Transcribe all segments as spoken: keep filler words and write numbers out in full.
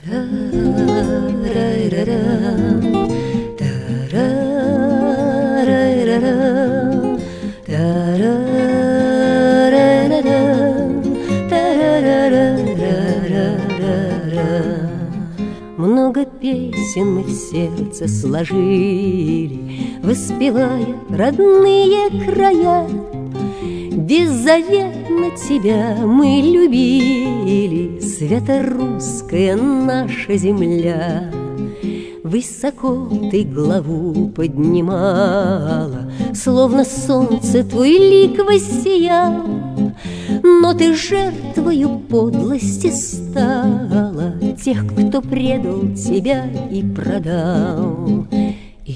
Много песен мы в сердце сложили, воспевая родные края. Беззаветно тебя мы любили, свято-русская наша земля. Высоко ты главу поднимала, словно солнце твой лик воссиял. Но ты жертвою подлости стала тех, кто предал тебя и продал. И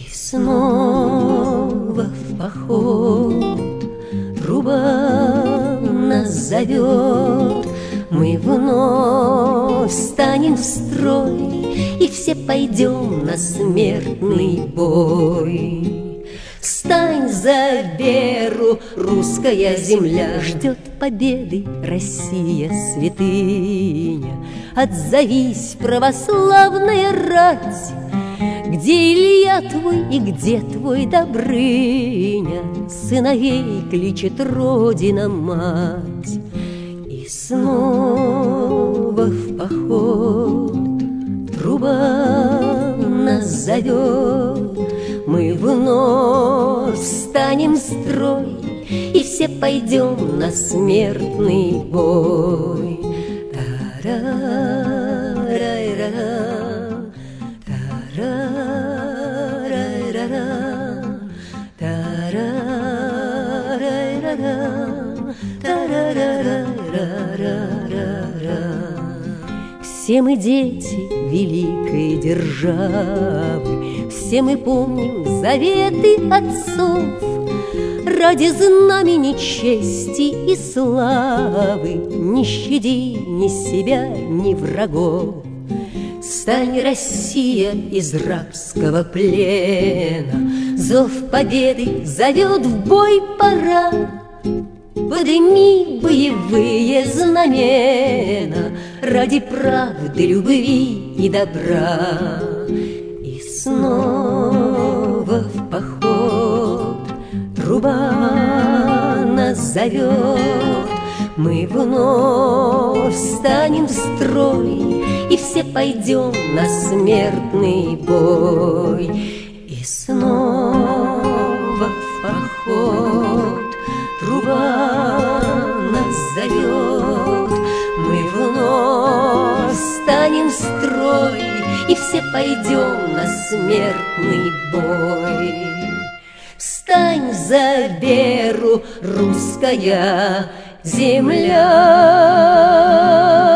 снова в поход труба нас зовет, мы вновь станем в строй, и все пойдем на смертный бой. Встань за веру, русская земля, ждет победы Россия святыня. Отзовись, православная рать, где Илья твой и где твой Добрыня? Сыновей кличет Родина мать. И снова в поход труба нас зовет, мы вновь встанем в строй, и все пойдем на смертный бой. Та-ра-ра-ра-ра, та-ра-ра-ра-ра, та-ра-ра-ра-ра, та-ра-ра-ра-ра-ра. Все мы дети великой державы, все мы помним заветы отцов. Ради знамени чести и славы не щади ни себя, ни врагов. Стань, Россия, из рабского плена, зов победы зовет в бой пора. Подними боевые знамена ради правды, любви и добра. И снова в поход труба нас зовет, мы вновь встанем в строй, и все пойдем на смертный бой. И снова в поход труба нас зовет, мы вновь встанем в строй, и все пойдем на смертный бой. Встань за веру, русская земля!